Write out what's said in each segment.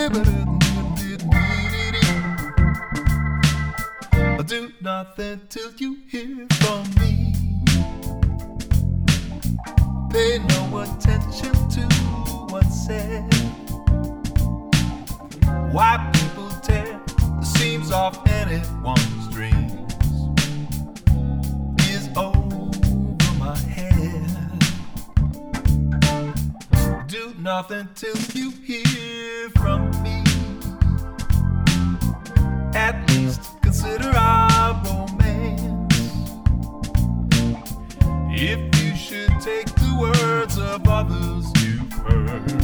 Do nothing till you hear from me. Pay no attention to what's said. Why people tear the seams off anyone's dreams is over my head. Do nothing till you hear from me. At least consider our romance. If you should take the words of others you've heard,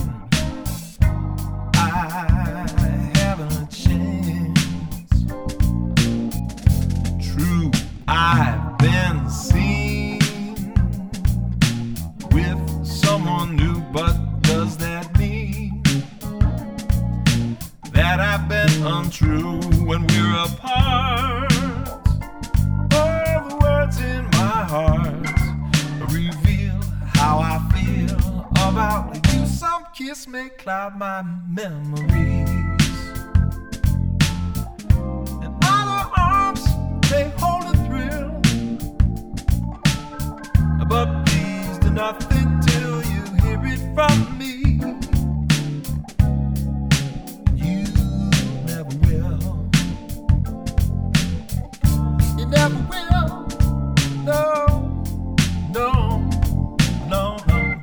I haven't a chance. True, I've been seen with someone new, but does that mean that I've been untrue when we're apart? All the words in my heart reveal how I feel about you. Some kiss may cloud my memories, and other arms may hold a thrill. But please do nothing till you hear it from me. Never will, no, no, no, no.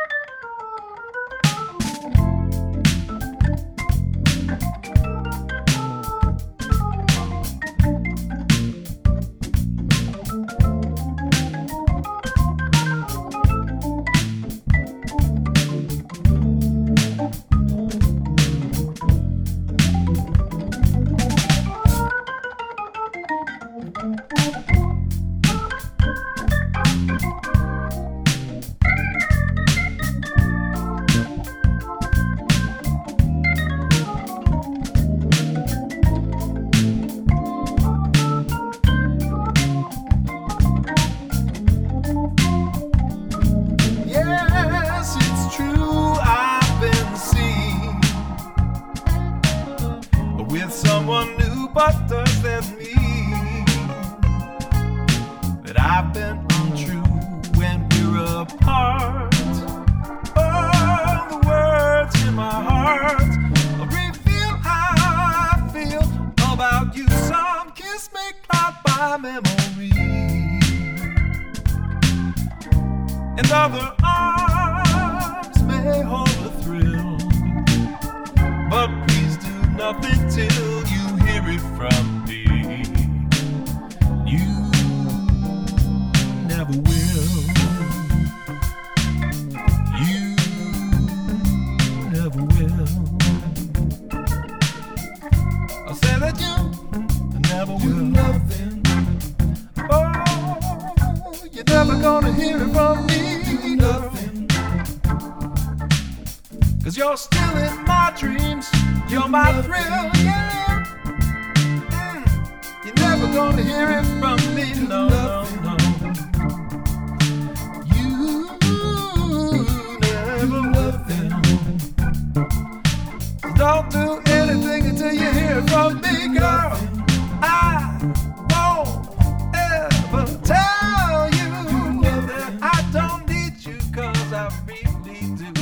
Someone new, but does that mean that I've been untrue when we're apart? Oh, the words in my heart reveal how I feel about you. Some kiss may cloud my memory, and other arms may hold a thrill. But please do nothing till you hear it from me. You never will. You never will. I said that you never will. Nothing. Oh, you're never gonna hear it from me. Nothing. 'Cause you're still in my dreams. You're my thrill, yeah. You're never gonna hear it from me, no, no, no. You never will. Don't do anything until you hear it from me, girl. I won't ever tell you that I don't need you, 'cause I really do.